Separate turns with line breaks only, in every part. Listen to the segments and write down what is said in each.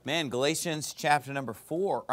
Man, Galatians chapter number 4,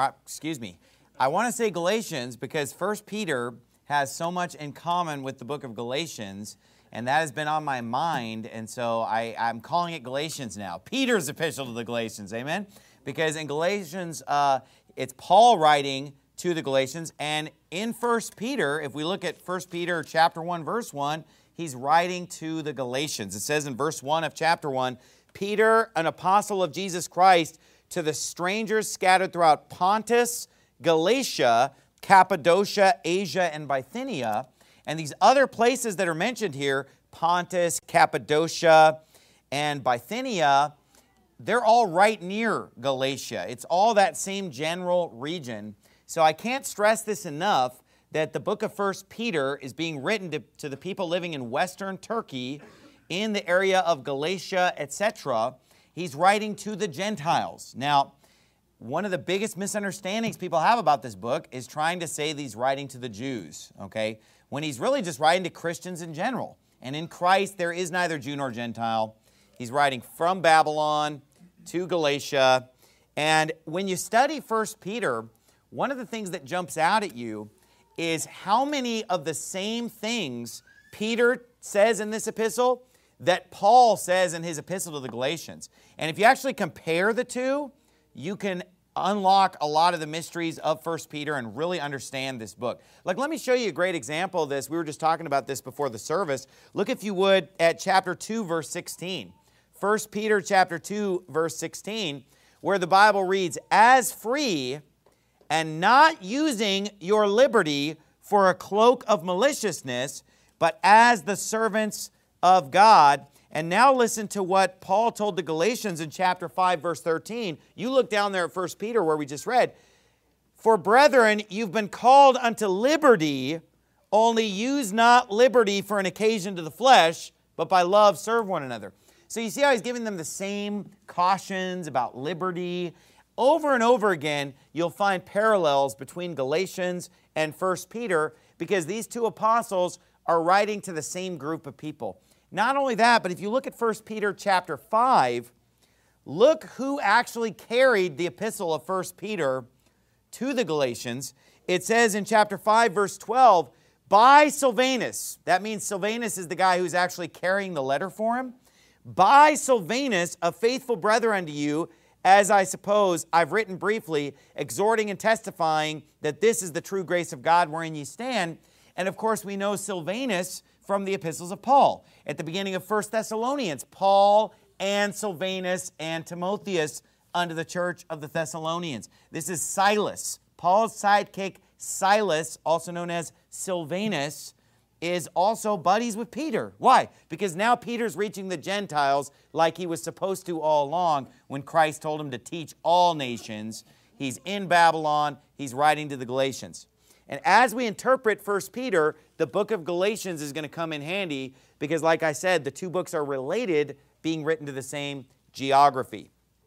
I want to say Galatians because 1 Peter has so much in common with the book of Galatians, and that has been on my mind, and so I'm calling it Galatians now. Peter's epistle to the Galatians, amen? Because in Galatians, it's Paul writing to the Galatians, and in 1 Peter, if we look at 1 Peter chapter 1, verse 1, he's writing to the Galatians. It says in verse 1 of chapter 1, Peter, an apostle of Jesus Christ, to the strangers scattered throughout Pontus, Galatia, Cappadocia, Asia, and Bithynia. And these other places that are mentioned here, Pontus, Cappadocia, and Bithynia, they're all right near Galatia. It's all that same general region. So I can't stress this enough that the book of 1 Peter is being written to the people living in western Turkey, in the area of Galatia, etc. He's writing to the Gentiles. Now, one of the biggest misunderstandings people have about this book is trying to say that he's writing to the Jews, okay? When he's really just writing to Christians in general. And in Christ, there is neither Jew nor Gentile. He's writing from Babylon to Galatia. And when you study 1 Peter, one of the things that jumps out at you is how many of the same things Peter says in this epistle that Paul says in his epistle to the Galatians. And if you actually compare the two, you can unlock a lot of the mysteries of 1 Peter and really understand this book. Like, let me show you a great example of this. We were just talking about this before the service. Look, if you would, at chapter 2, verse 16. 1 Peter chapter 2, verse 16, where the Bible reads, "As free and not using your liberty for a cloak of maliciousness, but as the servants of God." And now listen to what Paul told the Galatians in chapter 5, verse 13. You look down there at 1 Peter where we just read, "For brethren, you've been called unto liberty, only use not liberty for an occasion to the flesh, but by love serve one another." So you see how he's giving them the same cautions about liberty. Over and over again, you'll find parallels between Galatians and 1 Peter because these two apostles are writing to the same group of people. Not only that, but if you look at 1 Peter chapter 5, look who actually carried the epistle of 1 Peter to the Galatians. It says in chapter 5, verse 12, "By Silvanus," that means Silvanus is the guy who's actually carrying the letter for him, "by Silvanus, a faithful brother unto you, as I suppose I've written briefly, exhorting and testifying that this is the true grace of God wherein ye stand." And of course, we know Silvanus from the epistles of Paul. At the beginning of 1 Thessalonians, Paul and Silvanus and Timotheus unto the church of the Thessalonians. This is Silas. Paul's sidekick, Silas, also known as Silvanus, is also buddies with Peter. Why? Because now Peter's reaching the Gentiles like he was supposed to all along when Christ told him to teach all nations. He's in Babylon. He's writing to the Galatians. And as we interpret 1 Peter, the book of Galatians is going to come in handy because, like I said, the two books are related, being written to the same geography.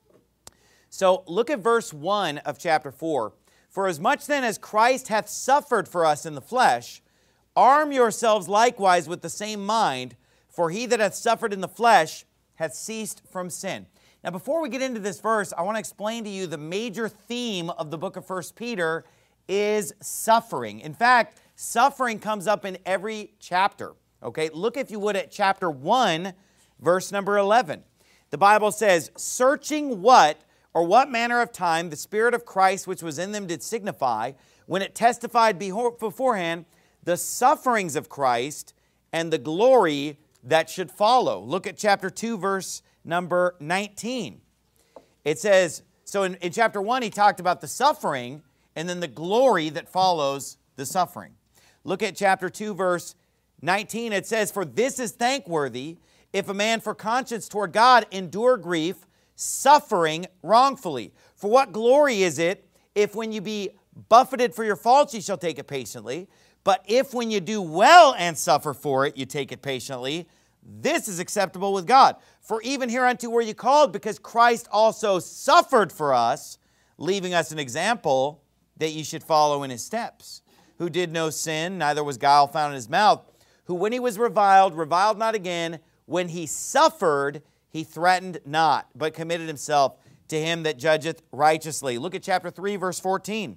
So look at verse 1 of chapter 4. "For as much then as Christ hath suffered for us in the flesh, arm yourselves likewise with the same mind, for he that hath suffered in the flesh hath ceased from sin." Now, before we get into this verse, I want to explain to you the major theme of the book of 1 Peter is suffering. In fact, suffering comes up in every chapter. Okay, look if you would at chapter 1, verse number 11. The Bible says, "Searching what manner of time the Spirit of Christ which was in them did signify, when it testified beforehand the sufferings of Christ and the glory that should follow." Look at chapter 2, verse number 19. It says, so in chapter 1, he talked about the suffering and then the glory that follows the suffering. Look at chapter 2, verse 19. It says, "For this is thankworthy, if a man for conscience toward God endure grief, suffering wrongfully. For what glory is it, if when you be buffeted for your faults, ye shall take it patiently? But if when you do well and suffer for it, you take it patiently, this is acceptable with God. For even hereunto were you called, because Christ also suffered for us, leaving us an example that ye should follow in his steps, who did no sin, neither was guile found in his mouth, who when he was reviled, reviled not again, when he suffered, he threatened not, but committed himself to him that judgeth righteously. Look at chapter 3, verse 14.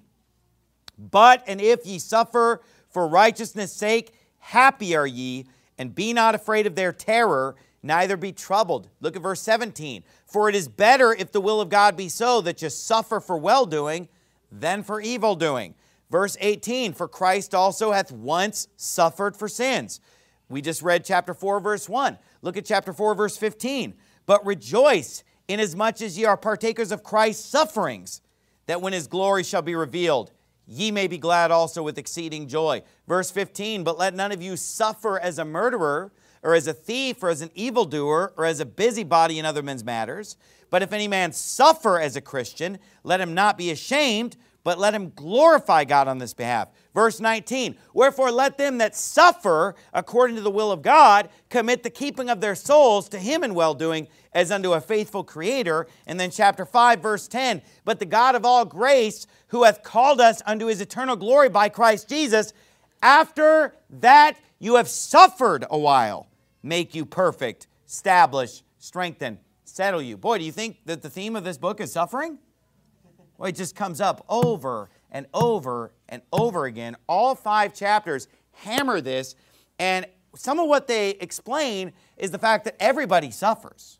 But, and if ye suffer for righteousness' sake, happy are ye, and be not afraid of their terror, neither be troubled. Look at verse 17. For it is better, if the will of God be so, that you suffer for well-doing than for evil-doing. Verse 18, for Christ also hath once suffered for sins. We just read chapter 4, verse 1. Look at chapter 4, verse 15. But rejoice, inasmuch as ye are partakers of Christ's sufferings, that when his glory shall be revealed, ye may be glad also with exceeding joy. Verse 15, but let none of you suffer as a murderer, or as a thief, or as an evildoer, or as a busybody in other men's matters. But if any man suffer as a Christian, let him not be ashamed, but let him glorify God on this behalf. Verse 19, wherefore let them that suffer according to the will of God commit the keeping of their souls to him in well-doing, as unto a faithful Creator. And then chapter 5, verse 10, but the God of all grace, who hath called us unto his eternal glory by Christ Jesus, after that you have suffered a while, make you perfect, establish, strengthen, settle you. Boy, do you think that the theme of this book is suffering? Well, it just comes up over and over and over again. All 5 chapters hammer this, and some of what they explain is the fact that everybody suffers.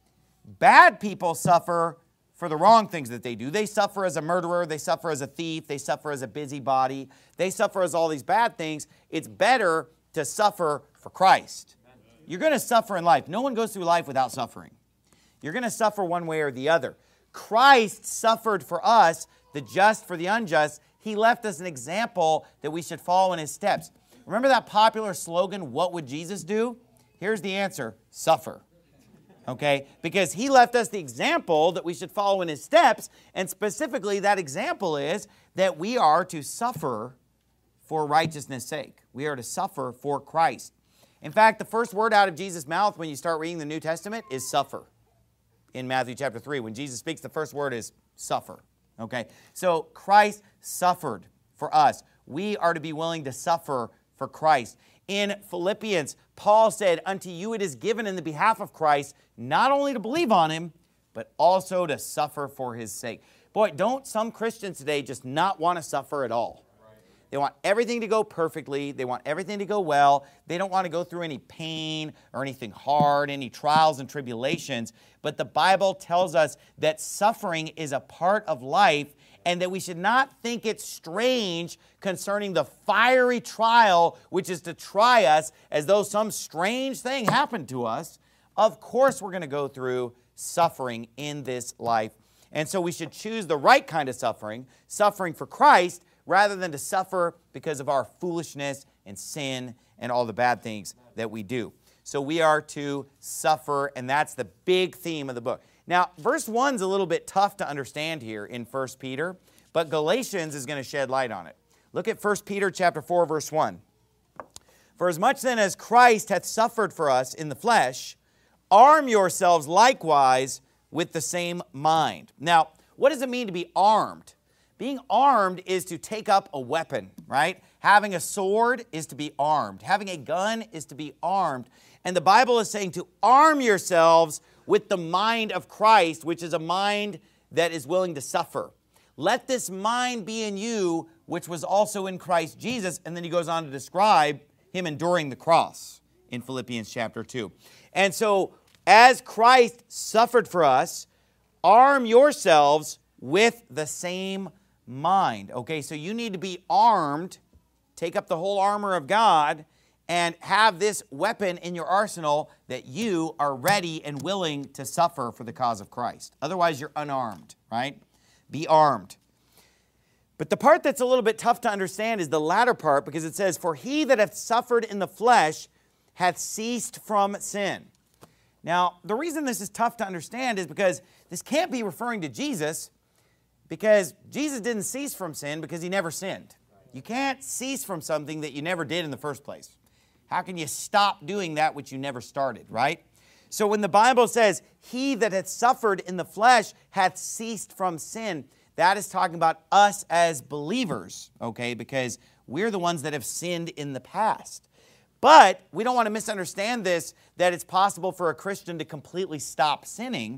Bad people suffer for the wrong things that they do. They suffer as a murderer, they suffer as a thief, they suffer as a busybody, they suffer as all these bad things. It's better to suffer for Christ. You're going to suffer in life. No one goes through life without suffering. You're going to suffer one way or the other. Christ suffered for us, the just for the unjust. He left us an example that we should follow in his steps. Remember that popular slogan, what would Jesus do? Here's the answer, suffer. Okay? Because he left us the example that we should follow in his steps, and specifically that example is that we are to suffer for righteousness' sake. We are to suffer for Christ. In fact, the first word out of Jesus' mouth when you start reading the New Testament is suffer. In Matthew chapter 3, when Jesus speaks, the first word is suffer. Okay? So Christ suffered for us. We are to be willing to suffer for Christ. In Philippians, Paul said, unto you it is given in the behalf of Christ, not only to believe on him, but also to suffer for his sake. Boy, don't some Christians today just not want to suffer at all? They want everything to go perfectly. They want everything to go well. They don't want to go through any pain or anything hard, any trials and tribulations. But the Bible tells us that suffering is a part of life, and that we should not think it strange concerning the fiery trial which is to try us as though some strange thing happened to us. Of course we're going to go through suffering in this life. And so we should choose the right kind of suffering, suffering for Christ, rather than to suffer because of our foolishness and sin and all the bad things that we do. So we are to suffer, and that's the big theme of the book. Now, verse 1 is a little bit tough to understand here in 1 Peter, but Galatians is going to shed light on it. Look at 1 Peter chapter 4, verse 1. For as much then as Christ hath suffered for us in the flesh, arm yourselves likewise with the same mind. Now, what does it mean to be armed? Being armed is to take up a weapon, right? Having a sword is to be armed. Having a gun is to be armed. And the Bible is saying to arm yourselves with the mind of Christ, which is a mind that is willing to suffer. Let this mind be in you, which was also in Christ Jesus. And then he goes on to describe him enduring the cross in Philippians chapter 2. And so, as Christ suffered for us, arm yourselves with the same mind. Okay, so you need to be armed, take up the whole armor of God, and have this weapon in your arsenal that you are ready and willing to suffer for the cause of Christ. Otherwise, you're unarmed, right? Be armed. But the part that's a little bit tough to understand is the latter part, because it says, for he that hath suffered in the flesh hath ceased from sin. Now, the reason this is tough to understand is because this can't be referring to Jesus, because Jesus didn't cease from sin because he never sinned. You can't cease from something that you never did in the first place. How can you stop doing that which you never started, right? So when the Bible says, he that hath suffered in the flesh hath ceased from sin, that is talking about us as believers, okay? Because we're the ones that have sinned in the past. But we don't want to misunderstand this, that it's possible for a Christian to completely stop sinning,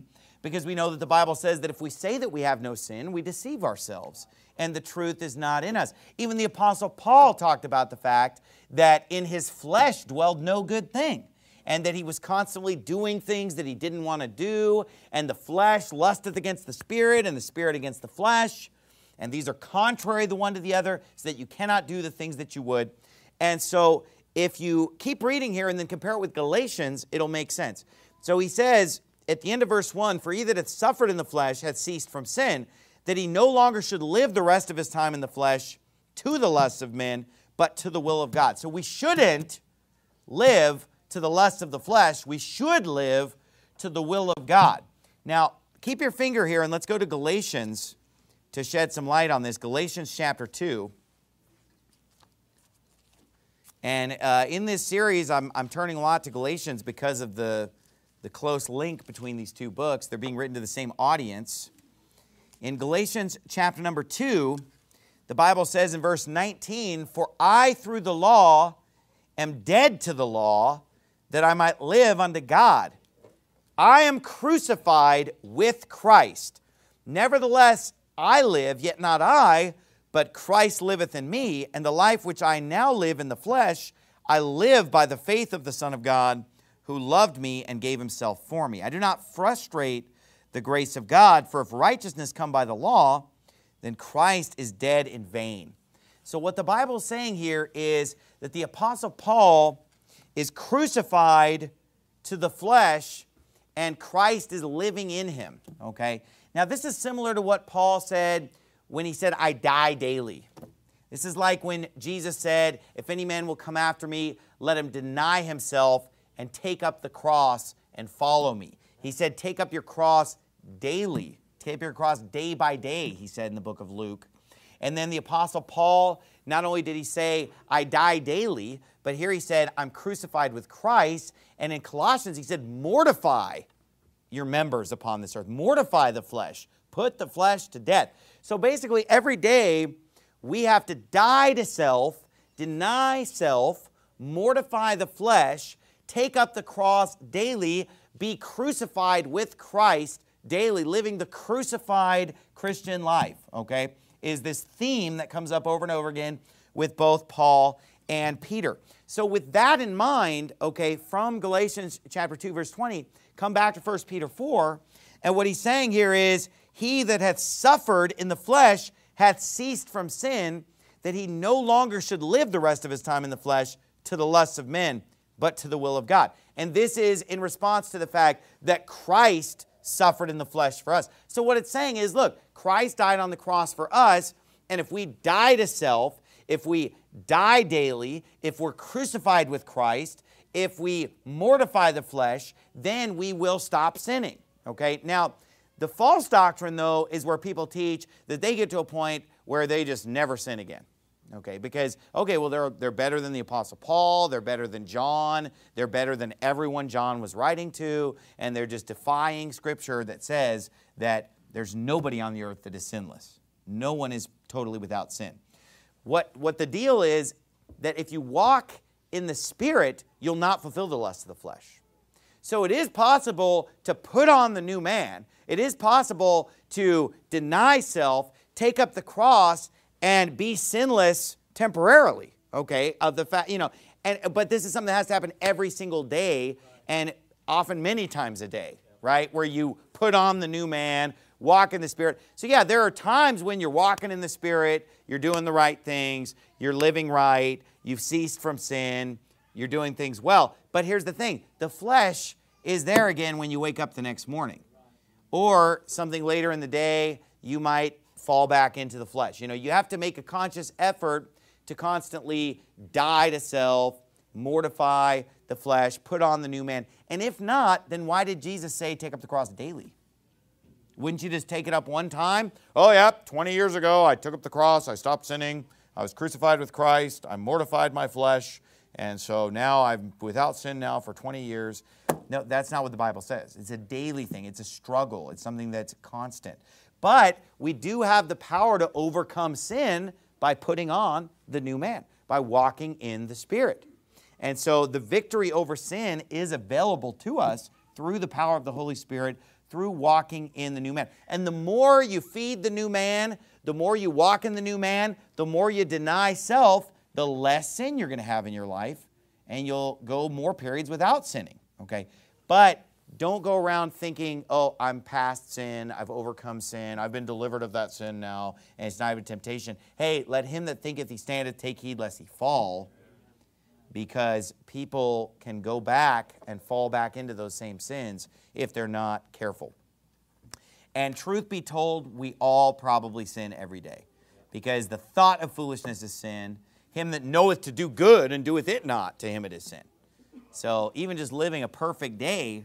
because we know that the Bible says that if we say that we have no sin, we deceive ourselves, and the truth is not in us. Even the Apostle Paul talked about the fact that in his flesh dwelled no good thing, and that he was constantly doing things that he didn't want to do, and the flesh lusteth against the Spirit, and the Spirit against the flesh, and these are contrary the one to the other, so that you cannot do the things that you would. And so if you keep reading here and then compare it with Galatians, it'll make sense. So he says at the end of verse 1, "For he that hath suffered in the flesh hath ceased from sin, that he no longer should live the rest of his time in the flesh to the lusts of men, but to the will of God." So we shouldn't live to the lusts of the flesh. We should live to the will of God. Now, keep your finger here and let's go to Galatians to shed some light on this. Galatians chapter 2. And in this series, I'm turning a lot to Galatians because of the close link between these two books. They're being written to the same audience. In Galatians chapter number 2, the Bible says in verse 19, "For I through the law am dead to the law, that I might live unto God. I am crucified with Christ. Nevertheless, I live, yet not I, but Christ liveth in me. And the life which I now live in the flesh, I live by the faith of the Son of God, who loved me and gave himself for me. I do not frustrate the grace of God, for if righteousness come by the law, then Christ is dead in vain." So what the Bible is saying here is that the Apostle Paul is crucified to the flesh and Christ is living in him, okay? Now this is similar to what Paul said when he said, "I die daily." This is like when Jesus said, "If any man will come after me, let him deny himself and take up the cross and follow me." He said, take up your cross daily. Take up your cross day by day, he said in the book of Luke. And then the Apostle Paul, not only did he say, "I die daily," but here he said, "I'm crucified with Christ." And in Colossians, he said, "Mortify your members upon this earth." Mortify the flesh. Put the flesh to death. So basically, every day, we have to die to self, deny self, mortify the flesh, take up the cross daily, be crucified with Christ daily, living the crucified Christian life, okay, is this theme that comes up over and over again with both Paul and Peter. So with that in mind, okay, from Galatians chapter 2, verse 20, come back to 1 Peter 4, and what he's saying here is, "He that hath suffered in the flesh hath ceased from sin, that he no longer should live the rest of his time in the flesh to the lusts of men, but to the will of God." And this is in response to the fact that Christ suffered in the flesh for us. So what it's saying is, look, Christ died on the cross for us, and if we die to self, if we die daily, if we're crucified with Christ, if we mortify the flesh, then we will stop sinning, okay? Now, the false doctrine, though, is where people teach that they get to a point where they just never sin again. Okay, because, okay, well, they're better than the Apostle Paul, they're better than John, they're better than everyone John was writing to, and they're just defying Scripture that says that there's nobody on the earth that is sinless. No one is totally without sin. What the deal is, that if you walk in the Spirit, you'll not fulfill the lust of the flesh. So it is possible to put on the new man. It is possible to deny self, take up the cross, and be sinless temporarily, okay, of the fact, but this is something that has to happen every single day and often many times a day, right, where you put on the new man, walk in the Spirit. So yeah, there are times when you're walking in the Spirit, you're doing the right things, you're living right, you've ceased from sin, you're doing things well. But here's the thing, the flesh is there again when you wake up the next morning. Or something later in the day, you might fall back into the flesh. You have to make a conscious effort to constantly die to self, mortify the flesh, put on the new man. And if not, then why did Jesus say take up the cross daily? Wouldn't you just take it up one time? Oh, yep, 20 years ago I took up the cross, I stopped sinning, I was crucified with Christ, I mortified my flesh, and so now I'm without sin now for 20 years. No, that's not what the Bible says. It's a daily thing. It's a struggle. It's something that's constant. But we do have the power to overcome sin by putting on the new man, by walking in the Spirit. And so the victory over sin is available to us through the power of the Holy Spirit, through walking in the new man. And the more you feed the new man, the more you walk in the new man, the more you deny self, the less sin you're going to have in your life, and you'll go more periods without sinning, okay? But don't go around thinking, oh, I'm past sin, I've overcome sin, I've been delivered of that sin now, and it's not even temptation. Hey, let him that thinketh he standeth take heed lest he fall, because people can go back and fall back into those same sins if they're not careful. And truth be told, we all probably sin every day, because the thought of foolishness is sin. Him that knoweth to do good and doeth it not, to him it is sin. So even just living a perfect day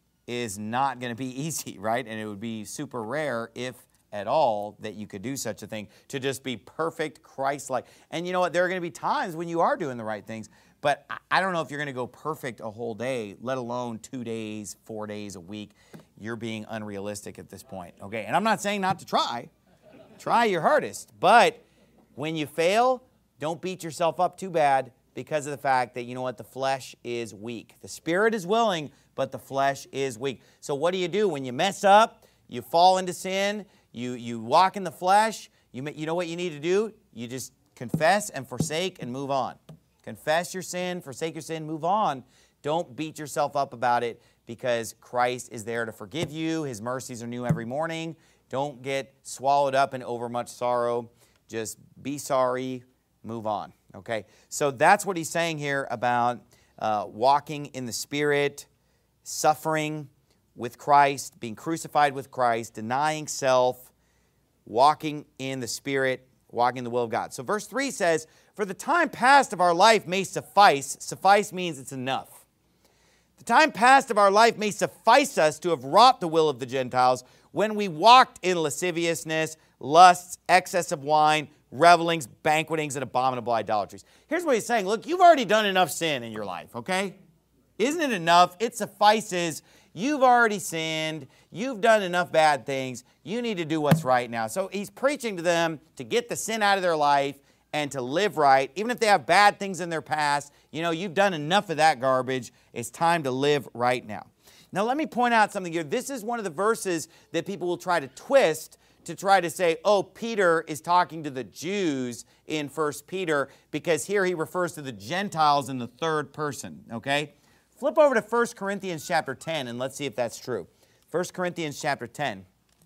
is not going to be easy, right? And it would be super rare, if at all, that you could do such a thing, to just be perfect, Christ-like. And you know what? There are going to be times when you are doing the right things, but I don't know if you're going to go perfect a whole day, let alone 2 days, 4 days, a week. You're being unrealistic at this point, okay? And I'm not saying not to try. Try your hardest. But when you fail, don't beat yourself up too bad, because of the fact that, you know what, the flesh is weak. The spirit is willing, but the flesh is weak. So what do? When you mess up, you fall into sin, you walk in the flesh, you know what you need to do? You just confess and forsake and move on. Confess your sin, forsake your sin, move on. Don't beat yourself up about it, because Christ is there to forgive you. His mercies are new every morning. Don't get swallowed up in overmuch sorrow. Just be sorry, move on. Okay, so that's what he's saying here about walking in the Spirit, suffering with Christ, being crucified with Christ, denying self, walking in the Spirit, walking in the will of God. So verse 3 says, for the time past of our life may suffice. Suffice means it's enough. The time past of our life may suffice us to have wrought the will of the Gentiles when we walked in lasciviousness, lusts, excess of wine, revelings, banquetings, and abominable idolatries. Here's what he's saying. Look, you've already done enough sin in your life, okay? Isn't it enough? It suffices. You've already sinned. You've done enough bad things. You need to do what's right now. So he's preaching to them to get the sin out of their life and to live right. Even if they have bad things in their past, you know, you've done enough of that garbage. It's time to live right now. Now, let me point out something here. This is one of the verses that people will try to twist to try to say, oh, Peter is talking to the Jews in 1 Peter, because here he refers to the Gentiles in the third person, okay? Flip over to 1 Corinthians chapter 10, and let's see if that's true. 1 Corinthians chapter 10.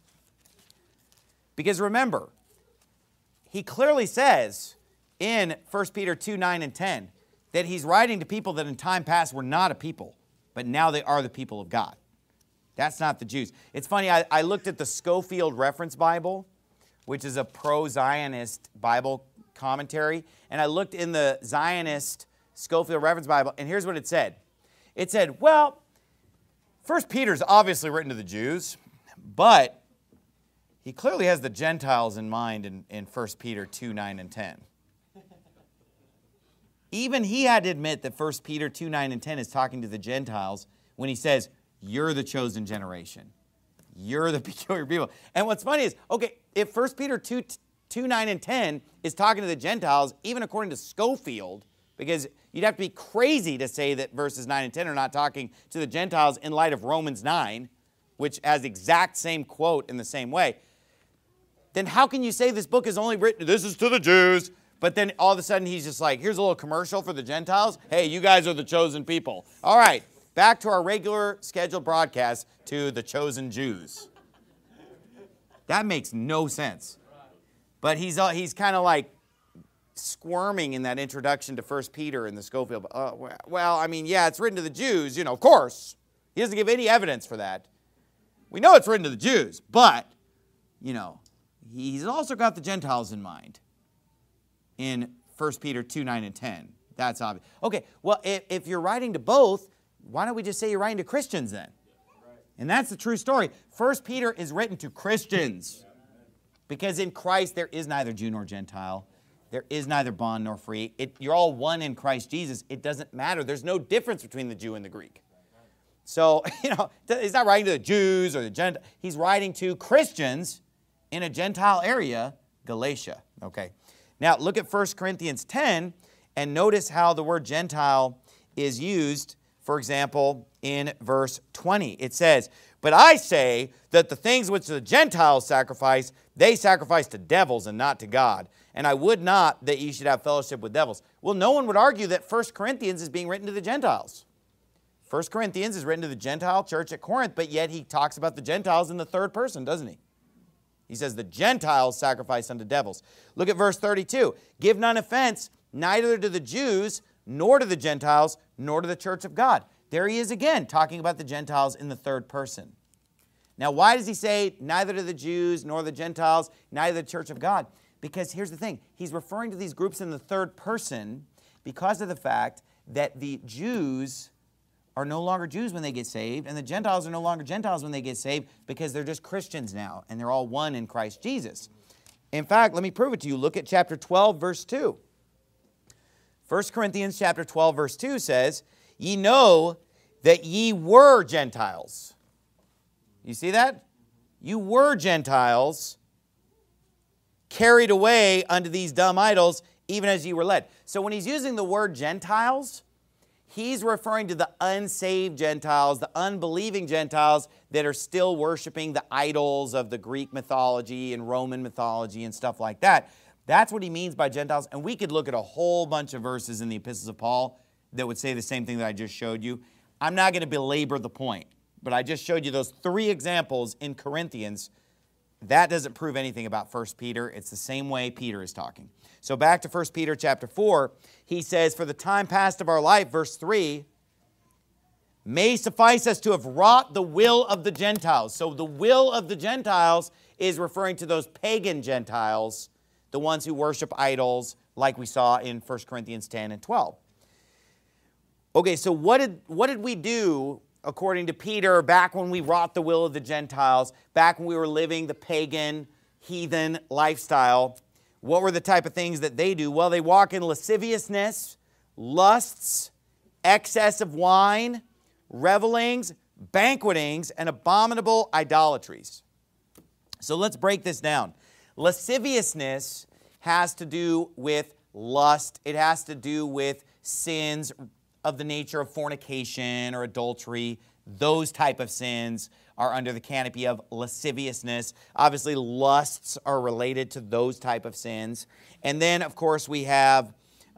Because remember, he clearly says in 1 Peter 2, 9, and 10 that he's writing to people that in time past were not a people, but now they are the people of God. That's not the Jews. It's funny, I looked at the Scofield Reference Bible, which is a pro-Zionist Bible commentary, and I looked in the Zionist Scofield Reference Bible, and here's what it said. It said, well, 1 Peter's obviously written to the Jews, but he clearly has the Gentiles in mind in 1 Peter 2, 9, and 10. Even he had to admit that 1 Peter 2, 9, and 10 is talking to the Gentiles when he says, you're the chosen generation. You're the peculiar people. And what's funny is, okay, if 1 Peter 2, 9, and 10 is talking to the Gentiles, even according to Scofield, because you'd have to be crazy to say that verses 9 and 10 are not talking to the Gentiles in light of Romans 9, which has the exact same quote in the same way, then how can you say this book is only written, this is to the Jews, but then all of a sudden he's just like, here's a little commercial for the Gentiles. Hey, you guys are the chosen people. All right, back to our regular scheduled broadcast to the chosen Jews. That makes no sense. But he's kind of like squirming in that introduction to 1 Peter in the Scofield. Well, I mean, yeah, it's written to the Jews, you know, of course. He doesn't give any evidence for that. We know it's written to the Jews, but, you know, he's also got the Gentiles in mind in 1 Peter 2, 9, and 10. That's obvious. Okay, well, if you're writing to both, why don't we just say you're writing to Christians then? And that's the true story. 1 Peter is written to Christians, because in Christ there is neither Jew nor Gentile. There is neither bond nor free. You're all one in Christ Jesus. It doesn't matter. There's no difference between the Jew and the Greek. So, you know, he's not writing to the Jews or the Gentiles. He's writing to Christians in a Gentile area, Galatia. Okay. Now, look at 1 Corinthians 10 and notice how the word Gentile is used. For example, in verse 20. It says, "But I say that the things which the Gentiles sacrifice, they sacrifice to devils and not to God. And I would not that ye should have fellowship with devils." Well, no one would argue that 1 Corinthians is being written to the Gentiles. 1 Corinthians is written to the Gentile church at Corinth, but yet he talks about the Gentiles in the third person, doesn't he? He says the Gentiles sacrifice unto devils. Look at verse 32. "Give none offense, neither to the Jews, nor to the Gentiles, nor to the church of God." There he is again, talking about the Gentiles in the third person. Now, why does he say neither to the Jews, nor the Gentiles, neither the church of God? Because here's the thing. He's referring to these groups in the third person because of the fact that the Jews are no longer Jews when they get saved, and the Gentiles are no longer Gentiles when they get saved because they're just Christians now, and they're all one in Christ Jesus. In fact, let me prove it to you. Look at chapter 12, verse 2. 1 Corinthians chapter 12, verse 2 says, "Ye know that ye were Gentiles." You see that? You were Gentiles, carried away unto these dumb idols, even as ye were led. So when he's using the word Gentiles, he's referring to the unsaved Gentiles, the unbelieving Gentiles that are still worshiping the idols of the Greek mythology and Roman mythology and stuff like that. That's what he means by Gentiles. And we could look at a whole bunch of verses in the epistles of Paul that would say the same thing that I just showed you. I'm not going to belabor the point, but I just showed you those 3 examples in Corinthians. That doesn't prove anything about 1 Peter. It's the same way Peter is talking. So back to 1 Peter chapter 4, he says, "For the time past of our life," verse 3, "may suffice us to have wrought the will of the Gentiles." So the will of the Gentiles is referring to those pagan Gentiles, the ones who worship idols, like we saw in 1 Corinthians 10 and 12. Okay, so what did we do, according to Peter, back when we wrought the will of the Gentiles, back when we were living the pagan, heathen lifestyle? What were the type of things that they do? Well, they walk in lasciviousness, lusts, excess of wine, revelings, banquetings, and abominable idolatries. So let's break this down. Lasciviousness has to do with lust. It has to do with sins of the nature of fornication or adultery. Those type of sins are under the canopy of lasciviousness. Obviously, lusts are related to those type of sins. And then, of course, we have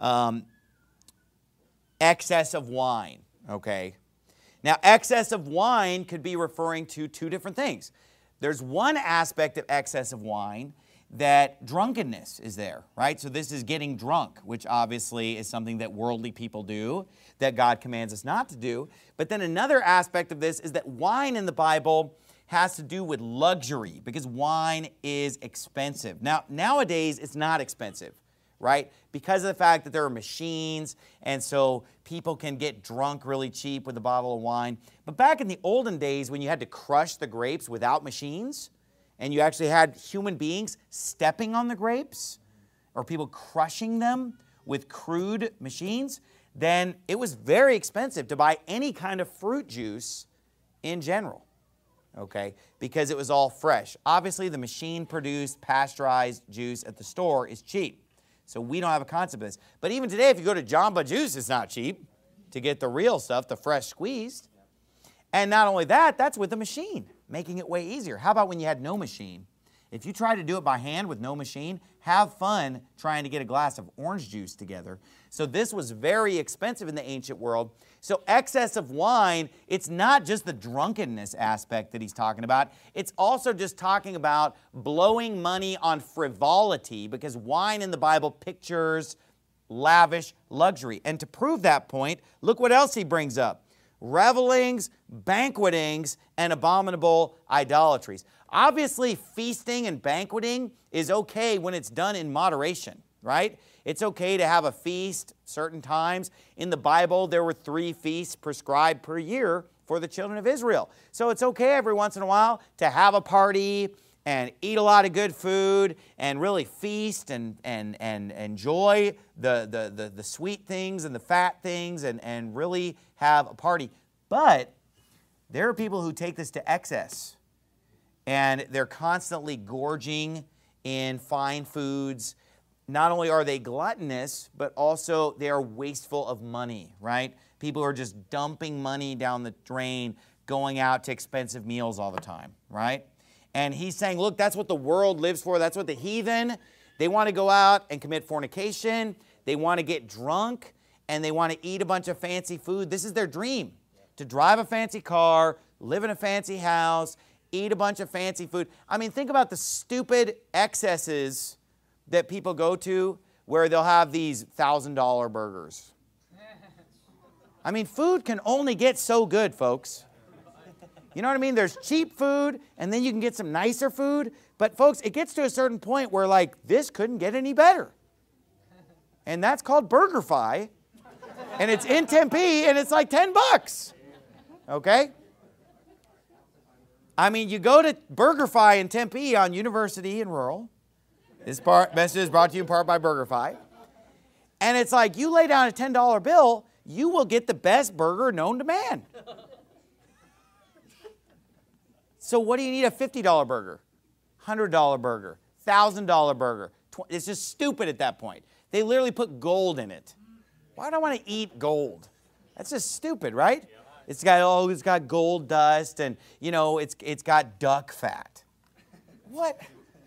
excess of wine, okay? Now, excess of wine could be referring to 2 different things. There's one aspect of excess of wine that drunkenness is there, right? So this is getting drunk, which obviously is something that worldly people do, that God commands us not to do. But then another aspect of this is that wine in the Bible has to do with luxury, because wine is expensive. Now, nowadays, it's not expensive, right? Because of the fact that there are machines, and so people can get drunk really cheap with a bottle of wine. But back in the olden days, when you had to crush the grapes without machines, and you actually had human beings stepping on the grapes, or people crushing them with crude machines, then it was very expensive to buy any kind of fruit juice in general, okay, because it was all fresh. Obviously, the machine-produced, pasteurized juice at the store is cheap, so we don't have a concept of this. But even today, if you go to Jamba Juice, it's not cheap to get the real stuff, the fresh squeezed. And not only that, that's with a machine, making it way easier. How about when you had no machine? If you try to do it by hand with no machine, have fun trying to get a glass of orange juice together. So this was very expensive in the ancient world. So excess of wine, it's not just the drunkenness aspect that he's talking about. It's also just talking about blowing money on frivolity, because wine in the Bible pictures lavish luxury. And to prove that point, look what else he brings up. Revelings, banquetings, and abominable idolatries. Obviously, feasting and banqueting is okay when it's done in moderation, right? It's okay to have a feast certain times. In the Bible, there were 3 feasts prescribed per year for the children of Israel. So it's okay every once in a while to have a party and eat a lot of good food and really feast and enjoy the sweet things and the fat things and really have a party. But there are people who take this to excess, and they're constantly gorging in fine foods. Not only are they gluttonous, but also they are wasteful of money, right? People are just dumping money down the drain, going out to expensive meals all the time, right? And he's saying, look, that's what the world lives for. That's what the heathen, they want to go out and commit fornication. They want to get drunk, and they want to eat a bunch of fancy food. This is their dream, to drive a fancy car, live in a fancy house, eat a bunch of fancy food. I mean, think about the stupid excesses that people go to where they'll have these $1,000 burgers. I mean, food can only get so good, folks. You know what I mean? There's cheap food, and then you can get some nicer food. But, folks, it gets to a certain point where, like, this couldn't get any better. And that's called BurgerFi. And it's in Tempe, and it's like $10. Okay? I mean, you go to BurgerFi in Tempe on University and Rural. This message is brought to you in part by BurgerFi. And it's like, you lay down a $10 bill, you will get the best burger known to man. So what do you need a $50 burger, $100 burger, $1,000 burger? It's just stupid at that point. They literally put gold in it. Why do I want to eat gold? That's just stupid, right? It's got gold dust, and you know it's got duck fat. What?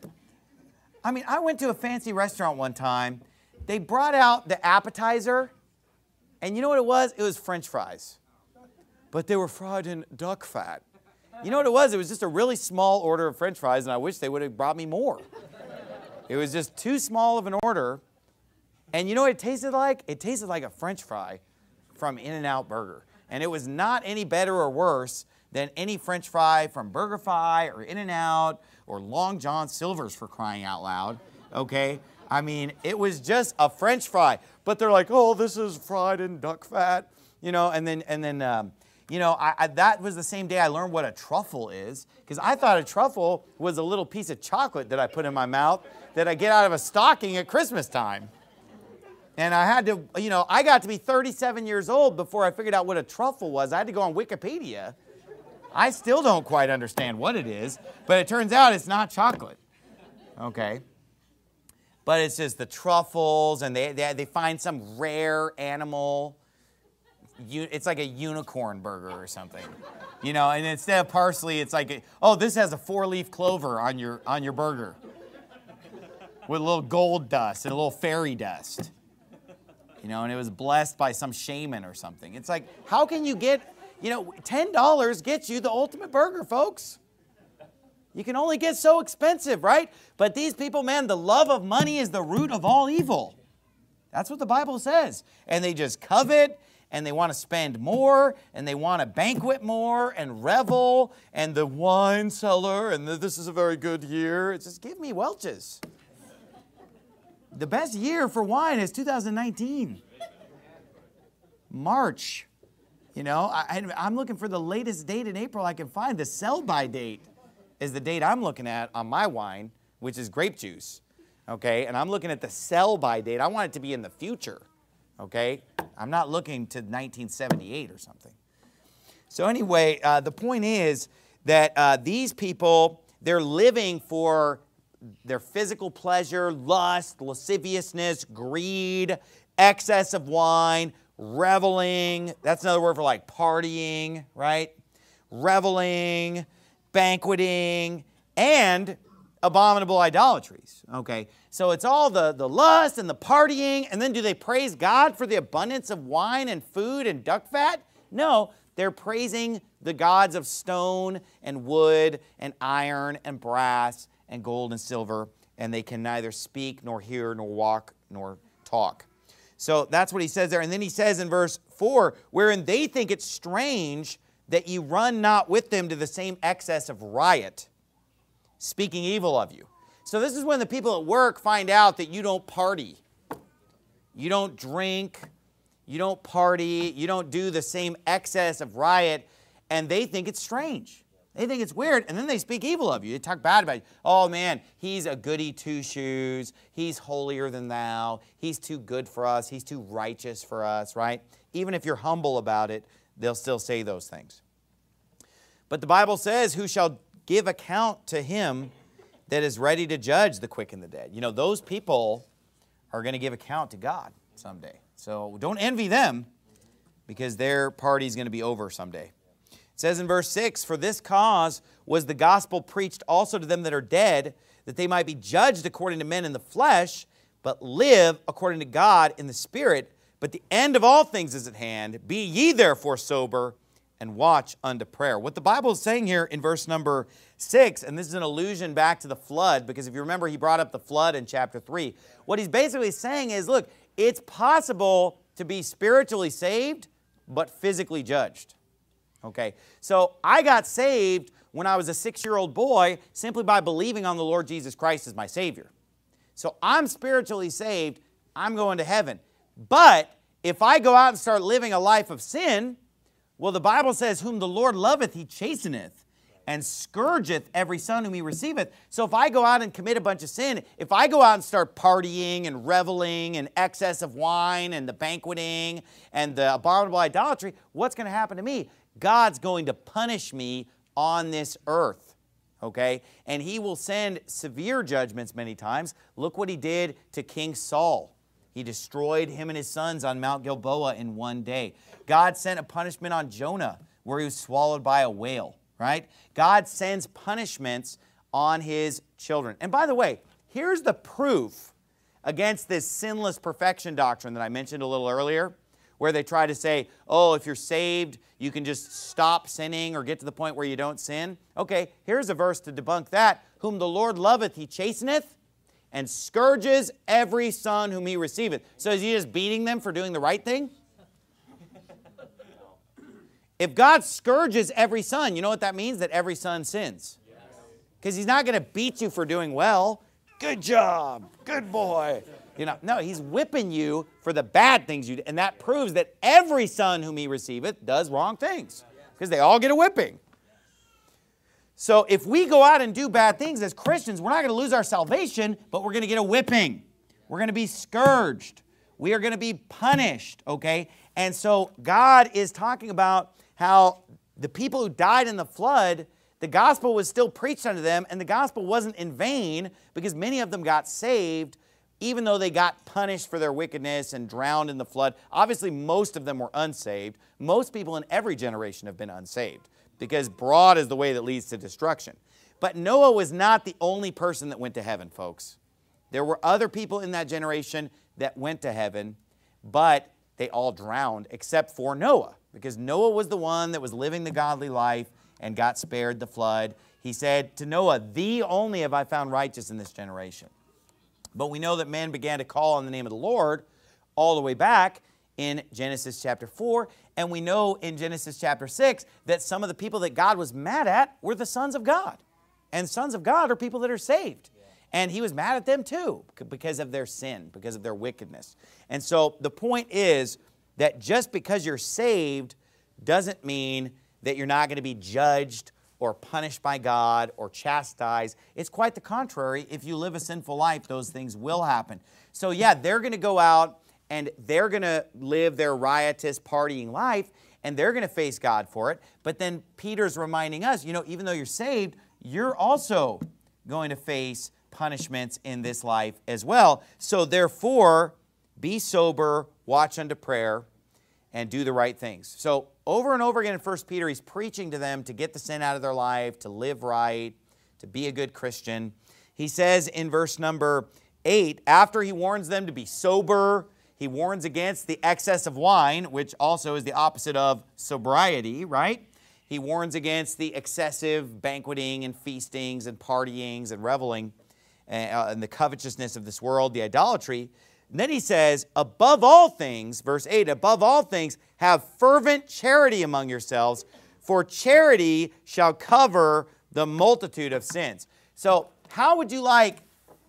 I mean, I went to a fancy restaurant one time. They brought out the appetizer, and you know what it was? It was French fries, but they were fried in duck fat. You know what it was? It was just a really small order of French fries, and I wish they would have brought me more. It was just too small of an order. And you know what it tasted like? It tasted like a French fry from In-N-Out Burger. And it was not any better or worse than any French fry from BurgerFi or In-N-Out or Long John Silver's, for crying out loud. Okay? I mean, it was just a French fry. But they're like, oh, this is fried in duck fat. You know, and then you know, that was the same day I learned what a truffle is, because I thought a truffle was a little piece of chocolate that I put in my mouth that I get out of a stocking at Christmas time. And I had to, you know, I got to be 37 years old before I figured out what a truffle was. I had to go on Wikipedia. I still don't quite understand what it is, but it turns out it's not chocolate. Okay? But it's just the truffles, and they find some rare animal. It's like a unicorn burger or something, you know, and instead of parsley, it's like, oh, this has a 4-leaf clover on your burger with a little gold dust and a little fairy dust, you know, and it was blessed by some shaman or something. It's like, how can you get, you know, $10 gets you the ultimate burger, folks. You can only get so expensive, right? But these people, man, the love of money is the root of all evil. That's what the Bible says. And they just covet, and they want to spend more, and they want to banquet more, and revel, and the wine cellar, and this is a very good year. It's just, give me Welch's. The best year for wine is 2019. March. You know, I'm looking for the latest date in April I can find. The sell-by date is the date I'm looking at on my wine, which is grape juice. Okay, and I'm looking at the sell-by date. I want it to be in the future. Okay? I'm not looking to 1978 or something. So anyway, the point is that these people, they're living for their physical pleasure, lust, lasciviousness, greed, excess of wine, reveling. That's another word for like partying, right? Reveling, banqueting, and abominable idolatries. Okay, so it's all the lust and the partying, and then do they praise God for the abundance of wine and food and duck fat? No, they're praising the gods of stone and wood and iron and brass and gold and silver, and they can neither speak nor hear nor walk nor talk. So that's what he says there. And then he says in verse 4, wherein they think it strange that ye run not with them to the same excess of riot, speaking evil of you. So this is when the people at work find out that you don't party. You don't drink. You don't party. You don't do the same excess of riot. And they think it's strange. They think it's weird. And then they speak evil of you. They talk bad about you. Oh, man, he's a goody two-shoes. He's holier than thou. He's too good for us. He's too righteous for us, right? Even if you're humble about it, they'll still say those things. But the Bible says, who shall give account to him that is ready to judge the quick and the dead. You know, those people are going to give account to God someday. So don't envy them. because their party's going to be over someday. It says in verse 6, "For this cause was the gospel preached also to them that are dead, that they might be judged according to men in the flesh, but live according to God in the Spirit. But the end of all things is at hand. Be ye therefore sober, and watch unto prayer." What the Bible is saying here in verse number 6, and this is an allusion back to the flood, because if you remember, he brought up the flood in chapter 3. What he's basically saying is, look, it's possible to be spiritually saved, but physically judged. Okay, so I got saved when I was a 6-year-old boy simply by believing on the Lord Jesus Christ as my Savior. So I'm spiritually saved, I'm going to heaven. But if I go out and start living a life of sin, well, the Bible says, "Whom the Lord loveth, he chasteneth, and scourgeth every son whom he receiveth." So if I go out and commit a bunch of sin, if I go out and start partying and reveling and excess of wine and the banqueting and the abominable idolatry, what's going to happen to me? God's going to punish me on this earth, okay? And he will send severe judgments many times. Look what he did to King Saul. He destroyed him and his sons on Mount Gilboa in one day. God sent a punishment on Jonah where he was swallowed by a whale, right? God sends punishments on his children. And by the way, here's the proof against this sinless perfection doctrine that I mentioned a little earlier, where they try to say, oh, if you're saved, you can just stop sinning or get to the point where you don't sin. Okay, here's a verse to debunk that. "Whom the Lord loveth, he chasteneth, and scourges every son whom he receiveth." So is he just beating them for doing the right thing? If God scourges every son, you know what that means? That every son sins. Because he's not going to beat you for doing well. Good job. Good boy. You know, no, he's whipping you for the bad things you do. And that proves that every son whom he receiveth does wrong things. Because they all get a whipping. So if we go out and do bad things as Christians, we're not going to lose our salvation, but we're going to get a whipping. We're going to be scourged. We are going to be punished, okay? And so God is talking about how the people who died in the flood, the gospel was still preached unto them, and the gospel wasn't in vain because many of them got saved, even though they got punished for their wickedness and drowned in the flood. Obviously, most of them were unsaved. Most people in every generation have been unsaved because broad is the way that leads to destruction. But Noah was not the only person that went to heaven, folks. There were other people in that generation that went to heaven, but they all drowned except for Noah, because Noah was the one that was living the godly life and got spared the flood. He said to Noah, "Thee only have I found righteous in this generation." But we know that men began to call on the name of the Lord all the way back in Genesis chapter 4. And we know in Genesis chapter 6 that some of the people that God was mad at were the sons of God. And sons of God are people that are saved. And he was mad at them too because of their sin, because of their wickedness. And so the point is that just because you're saved doesn't mean that you're not going to be judged or punished by God or chastised. It's quite the contrary. If you live a sinful life, those things will happen. So yeah, they're going to go out and they're going to live their riotous, partying life, and they're going to face God for it. But then Peter's reminding us, you know, even though you're saved, you're also going to face punishments in this life as well. So therefore, be sober, watch unto prayer, and do the right things. So over and over again in 1 Peter, he's preaching to them to get the sin out of their life, to live right, to be a good Christian. He says in verse number 8, after he warns them to be sober, he warns against the excess of wine, which also is the opposite of sobriety, right? He warns against the excessive banqueting and feastings and partyings and reveling and the covetousness of this world, the idolatry. And then he says, above all things, verse 8, above all things, have fervent charity among yourselves, for charity shall cover the multitude of sins. So how would you like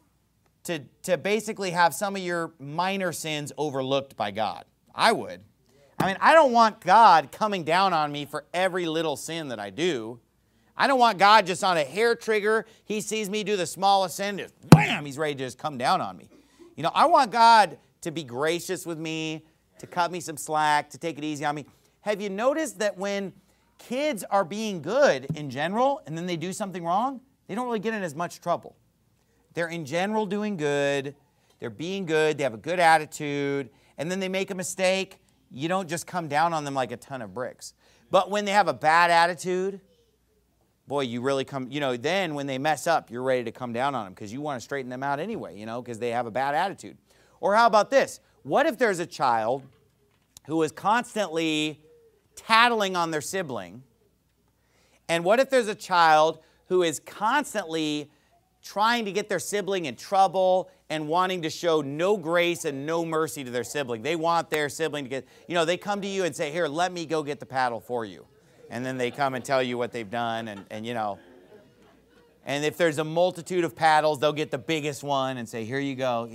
to basically have some of your minor sins overlooked by God? I would. I mean, I don't want God coming down on me for every little sin that I do. I don't want God just on a hair trigger. He sees me do the smallest sin, just wham, he's ready to just come down on me. You know, I want God to be gracious with me, to cut me some slack, to take it easy on me. Have you noticed that when kids are being good in general and then they do something wrong, they don't really get in as much trouble? They're in general doing good, they're being good, they have a good attitude, and then they make a mistake you don't just come down on them like a ton of bricks. But when they have a bad attitude, boy, you really come, then when they mess up, you're ready to come down on them because you want to straighten them out anyway, because they have a bad attitude. Or how about this? What if there's a child who is constantly tattling on their sibling? And what if there's a child who is constantly trying to get their sibling in trouble and wanting to show no grace and no mercy to their sibling? They want their sibling to get, they come to you and say, here, let me go get the paddle for you. And then they come and tell you what they've done, and if there's a multitude of paddles, they'll get the biggest one and say, here you go,